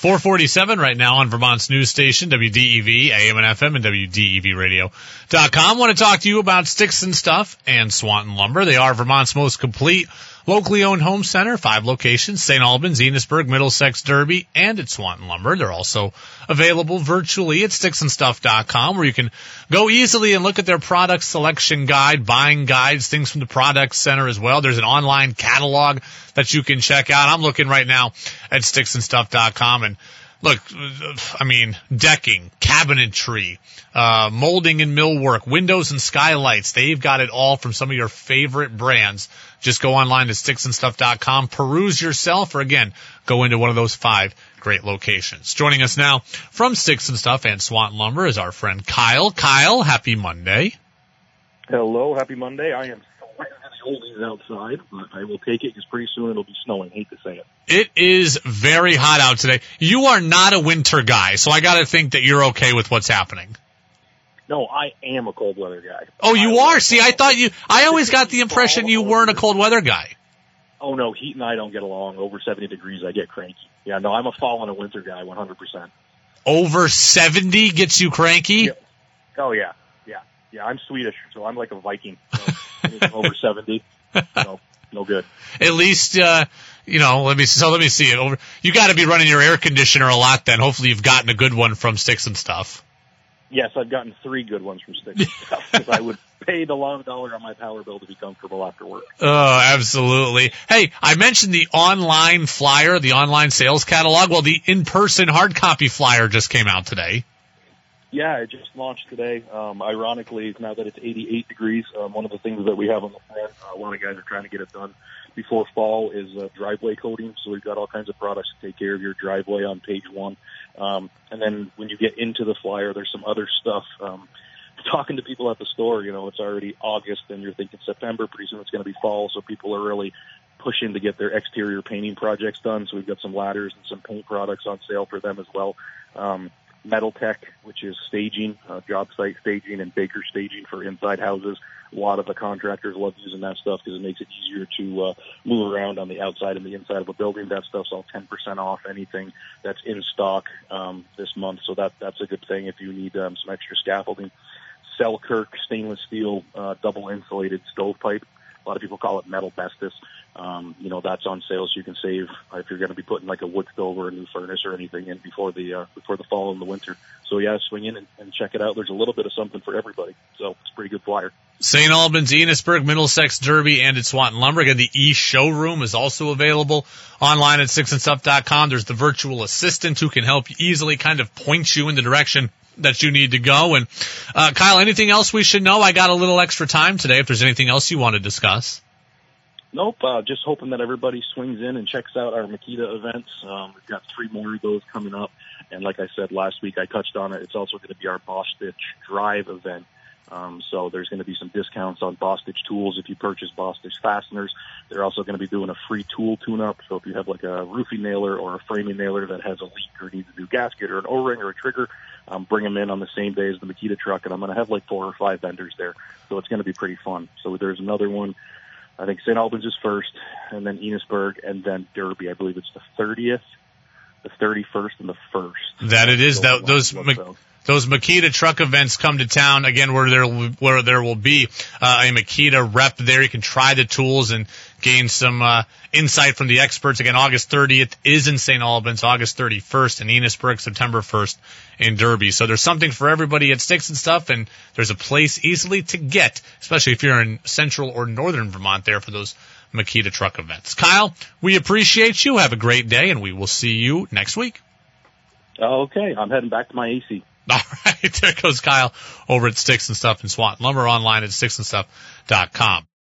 447 right now on Vermont's news station, WDEV, AM and FM, and WDEVradio.com. Want to talk to you about Sticks and Stuff and Swanton Lumber. They are Vermont's most complete locally owned home center, 5 locations, St. Albans, Enosburg, Middlesex, Derby, and at Swanton Lumber. They're also available virtually at sticksandstuff.com, where you can go easily and look at their product selection guide, buying guides, things from the product center as well. There's an online catalog that you can check out. I'm looking right now at sticksandstuff.com, and look, I mean, decking, cabinetry, molding and millwork, windows and skylights. They've got it all from some of your favorite brands. Just go online to sticksandstuff.com, peruse yourself, or again, go into one of those 5 great locations. Joining us now from Sticks and Stuff and Swanton Lumber is our friend Kyle. Kyle, happy Monday. Hello, happy Monday. I am sweating the oldies outside, but I will take it because pretty soon it'll be snowing. Hate to say it. It is very hot out today. You are not a winter guy, so I got to think that you're okay with what's happening. No, I am a cold weather guy. Oh, you are? See, I always got the impression you weren't a cold weather guy. Oh, no, heat and I don't get along. Over 70 degrees, I get cranky. Yeah, no, I'm a fall and a winter guy, 100%. Over 70 gets you cranky? Yeah. Oh, yeah. Yeah, I'm Swedish, so I'm like a Viking. So anything over 70, no good. At least, let me see it. You got to be running your air conditioner a lot then. Hopefully you've gotten a good one from Sticks and Stuff. Yes, I've gotten 3 good ones from Sticks and Stuff, because I would pay the long dollar on my power bill to be comfortable after work. Oh, absolutely. Hey, I mentioned the online flyer, the online sales catalog. Well, the in-person hard copy flyer just came out today. Yeah, it just launched today. Ironically, now that it's 88 degrees, one of the things that we have on the plan, a lot of guys are trying to get it done before fall, is driveway coating. So we've got all kinds of products to take care of your driveway on page 1. And then when you get into the flyer, there's some other stuff. Talking to people at the store, it's already August and you're thinking September. Pretty soon it's going to be fall, so people are really pushing to get their exterior painting projects done. So we've got some ladders and some paint products on sale for them as well. Metal Tech, which is staging, job site staging and baker staging for inside houses. A lot of the contractors love using that stuff because it makes it easier to move around on the outside and the inside of a building. That stuff's all 10% off anything that's in stock this month, so that's a good thing if you need some extra scaffolding. Selkirk stainless steel double insulated stovepipe. A lot of people call it metal bestis. That's on sale, so you can save if you're going to be putting like a wood stove or a new furnace or anything in before the fall and the winter. So yeah, swing in and check it out. There's a little bit of something for everybody, so it's a pretty good flyer. St. Albans, Enosburg, Middlesex, Derby, and at Swanton Lumber. Again, the e-showroom is also available online at sticksandstuff.com. There's the virtual assistant who can help you easily kind of point you in the direction that you need to go. And Kyle, anything else we should know? I got a little extra time today if there's anything else you want to discuss. Nope, just hoping that everybody swings in and checks out our Makita events. We've got 3 more of those coming up. And like I said last week, I touched on it. It's also going to be our Boss Stitch Drive event. So there's going to be some discounts on Boss Stitch tools if you purchase Boss Stitch fasteners. They're also going to be doing a free tool tune-up. So if you have like a roofing nailer or a framing nailer that has a leak or needs a new gasket or an O-ring or a trigger, bring them in on the same day as the Makita truck. And I'm going to have like 4 or 5 vendors there. So it's going to be pretty fun. So there's another one. I think St. Albans is first, and then Enosburg, and then Derby. I believe it's the 30th, the 31st, and the 1st. That it is. Those Makita truck events come to town, again, where there will be a Makita rep there. You can try the tools and gain some insight from the experts. Again, August 30th is in St. Albans, August 31st in Enosburg, September 1st in Derby. So there's something for everybody at Sticks and Stuff, and there's a place easily to get, especially if you're in central or northern Vermont there for those Makita truck events. Kyle, we appreciate you. Have a great day, and we will see you next week. Okay, I'm heading back to my AC. All right, there goes Kyle over at Sticks and Stuff in Swanton Lumber, online at sticksandstuff.com.